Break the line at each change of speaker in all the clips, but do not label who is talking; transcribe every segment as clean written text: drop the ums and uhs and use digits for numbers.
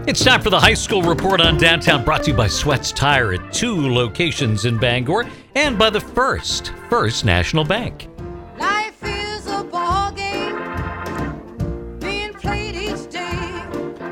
It's time for the high school report on downtown, brought to you by Sweats Tire at 2 locations in Bangor and by the First National Bank.
Life is a ball game being played each day.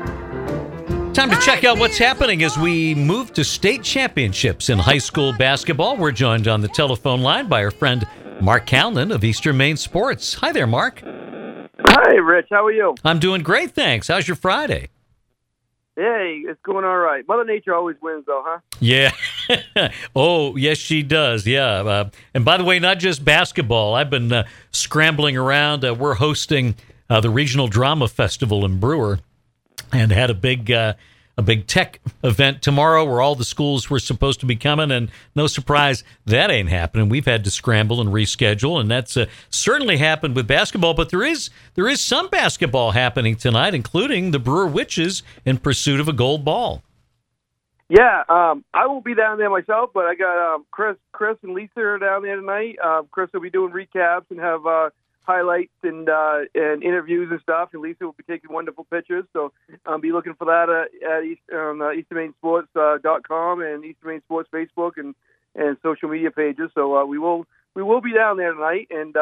Time to check out what's happening as we move to state championships in high school basketball. We're joined on the telephone line by our friend Mark Calnan of Eastern Maine Sports. Hi there, Mark.
Hi, Rich. How are you?
I'm doing great, thanks. How's your Friday?
Hey, it's going all right. Mother Nature always wins, though, huh?
Yeah. Oh, yes, she does. Yeah. And by the way, not just basketball. I've been scrambling around. We're hosting the Regional Drama Festival in Brewer and had a big tech event tomorrow where all the schools were supposed to be coming, and no surprise, that ain't happening. We've had to scramble and reschedule, and that's certainly happened with basketball, but there is some basketball happening tonight, including the Brewer Witches in pursuit of a gold ball.
Yeah, I won't be down there myself, but I got Chris and Lisa are down there tonight. Chris will be doing recaps and have highlights and interviews and stuff, and Lisa will be taking wonderful pictures. So be looking for that at EasternMaineSports.com and Eastern Maine Sports Facebook and social media pages. So we will be down there tonight, and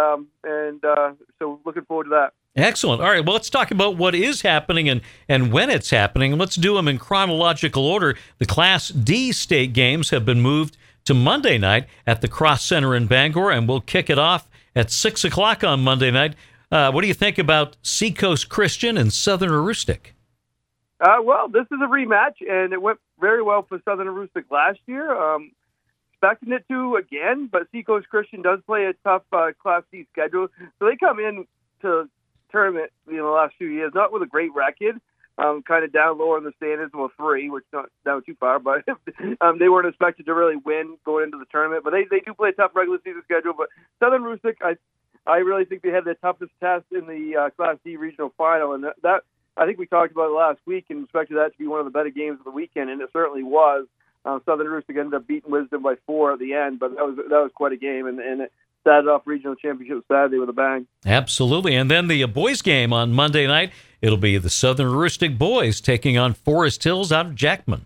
so looking forward to that.
Excellent. All right, well, let's talk about what is happening and when it's happening. Let's do them in chronological order. The Class D state games have been moved to Monday night at the Cross Center in Bangor, and we'll kick it off at 6 o'clock on Monday night. What do you think about Seacoast Christian and Southern Aroostook?
Well, this is a rematch, and it went very well for Southern Aroostook last year. Expecting it to again, but Seacoast Christian does play a tough Class D schedule, so they come in to tournament the last few years not with a great record, kind of down lower in the standings, 3, which not down too far, but they weren't expected to really win going into the tournament. But they do play a tough regular season schedule. But Southern Aroostook, I really think they had their toughest test in the Class D regional final, and that I think we talked about it last week and expected that to be one of the better games of the weekend, and it certainly was. Southern Aroostook ended up beating Wisdom by 4 at the end, but that was quite a game, and it started off regional championship Saturday with a bang. Absolutely.
And then the boys game on Monday night, it'll be the Southern Aroostook boys taking on Forest Hills out of Jackman.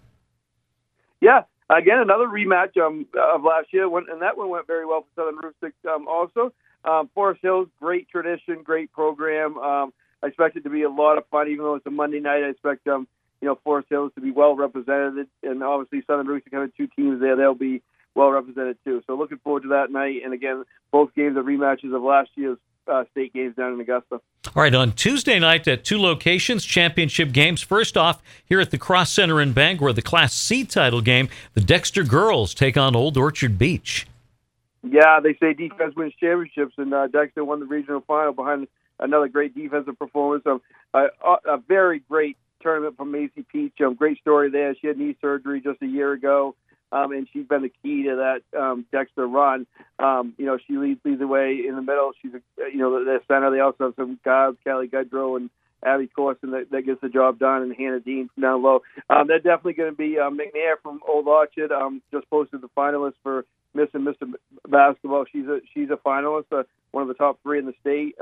Yeah, again, another rematch of last year, and that one went very well for Southern Aroostook also. Forest Hills, great tradition, great program. I expect it to be a lot of fun, even though it's a Monday night. I expect Forest Hills to be well represented, and obviously Southern Aroostook having 2 teams there, they'll be well represented too. So looking forward to that night. And again, both games are rematches of last year's state games down in Augusta.
All right, on Tuesday night at 2 locations, championship games. First off, here at the Cross Center in Bangor, the Class C title game, the Dexter girls take on Old Orchard Beach.
Yeah, they say defense wins championships, and Dexter won the regional final behind another great defensive performance. A very great tournament from Macy Peach. Great story there. She had knee surgery just a year ago. And she's been the key to that Dexter run. She leads the way in the middle. She's the center. They also have some guys, Callie Gudrow and Abby Corson, that gets the job done, and Hannah Dean from down low. They're definitely going to be McNair from Old Orchard. Just posted the finalist for Miss and Mr. Basketball. She's a finalist, one of the top 3 in the state.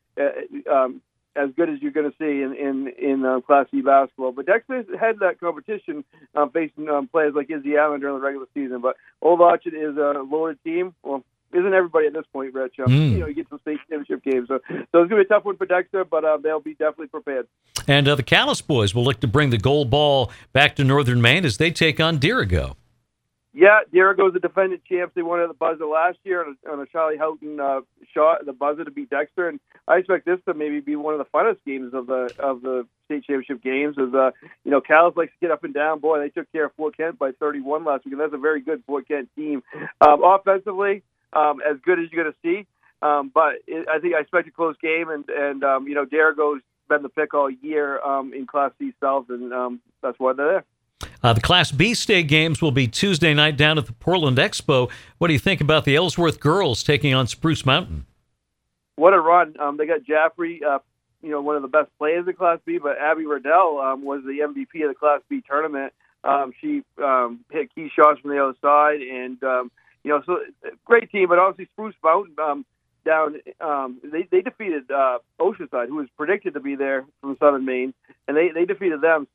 As good as you're going to see in Class C basketball. But Dexter had that competition facing players like Izzy Allen during the regular season. But Old Orchard is a loaded team. Well, isn't everybody at this point, Rich? You get some state championship games. So it's going to be a tough one for Dexter, but they'll be definitely prepared.
And the Callis boys will look to bring the gold ball back to Northern Maine as they take on Dirigo.
Yeah, Dirigo's the defending champs. They won at the buzzer last year on a Charlie Houghton shot at the buzzer to beat Dexter, and I expect this to maybe be one of the funnest games of the state championship games. As Callis likes to get up and down. Boy, they took care of Fort Kent by 31 last week, and that's a very good Fort Kent team. Offensively, as good as you're going to see, but I expect a close game, and Dirigo's been the pick all year in Class C South, and that's why they're there.
The Class B state games will be Tuesday night down at the Portland Expo. What do you think about the Ellsworth girls taking on Spruce Mountain?
What a run. They got Jaffrey, one of the best players in Class B, but Abby Riddell was the MVP of the Class B tournament. She hit key shots from the other side, and, so great team, but obviously Spruce Mountain they defeated Oceanside, who was predicted to be there from Southern Maine, and they defeated them. So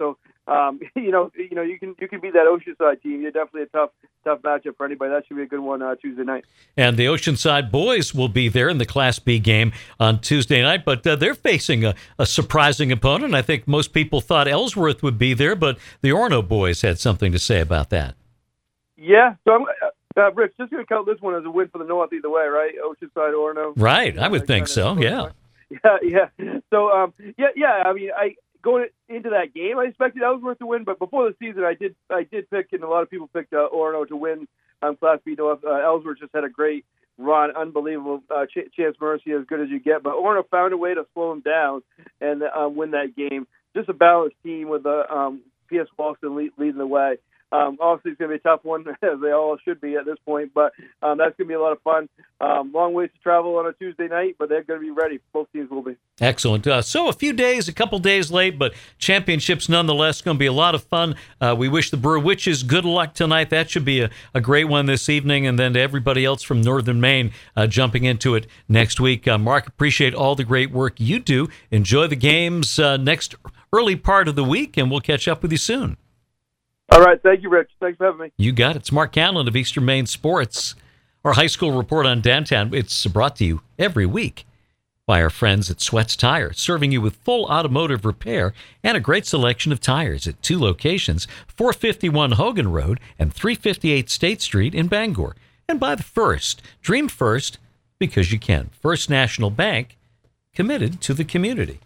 you can beat that Oceanside team. You're definitely a tough matchup for anybody. That should be a good one Tuesday night.
And the Oceanside boys will be there in the Class B game on Tuesday night, but they're facing a surprising opponent. I think most people thought Ellsworth would be there, but the Orono boys had something to say about that.
Yeah, so I'm Rich, just going to count this one as a win for the North either way, right? Oceanside, Orono.
Right, I would think so, yeah.
Yeah. So, I mean, going into that game, I expected Ellsworth to win, but before the season, I did pick, and a lot of people picked Orono to win Class B North. Ellsworth just had a great run, unbelievable. Chance Mercy, as good as you get, but Orono found a way to slow him down and win that game. Just a balanced team with P.S. Walston leading the way. Obviously, it's going to be a tough one, as they all should be at this point, but that's going to be a lot of fun. Long ways to travel on a Tuesday night, but they're going to be ready. Both teams will be.
Excellent. So a couple days late, but championships nonetheless. Going to be a lot of fun. We wish the Brewer Witches good luck tonight. That should be a great one this evening, and then to everybody else from Northern Maine jumping into it next week. Mark, appreciate all the great work you do. Enjoy the games next early part of the week, and we'll catch up with you soon.
All right. Thank you, Rich. Thanks for having me.
You got it. It's Mark Callan of Eastern Maine Sports. Our high school report on downtown. It's brought to you every week by our friends at Sweats Tire, serving you with full automotive repair and a great selection of tires at 2 locations, 451 Hogan Road and 358 State Street in Bangor. And by the First. Dream first because you can. First National Bank, committed to the community.